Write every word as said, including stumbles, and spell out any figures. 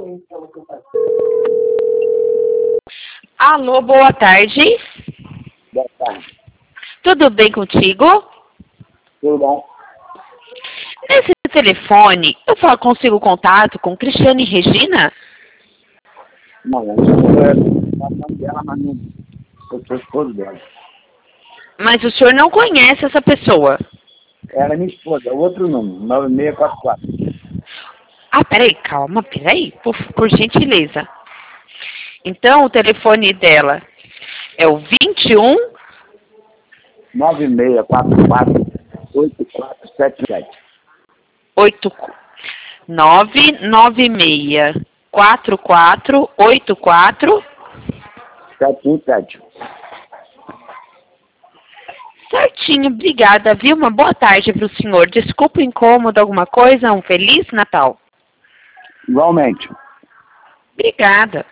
Alô, boa tarde. Boa tarde. Tudo bem contigo? Tudo bom? Nesse telefone, eu falo, consigo contato com Cristiane Regina? Não, eu sou a mãe dela, mas não eu sou esposo dela. Mas o senhor não conhece essa pessoa? Ela é minha esposa, é outro número, nove seis quatro quatro. Ah, peraí, calma, peraí, por, por gentileza. Então, o telefone dela é o vinte e um... nove seis quatro quatro oito quatro sete sete. oito nove nove seis quatro quatro oito quatro sete um sete. Certinho, obrigada, viu? Uma boa tarde para o senhor. Desculpa o incômodo, alguma coisa? Um Feliz Natal. Igualmente. Obrigada.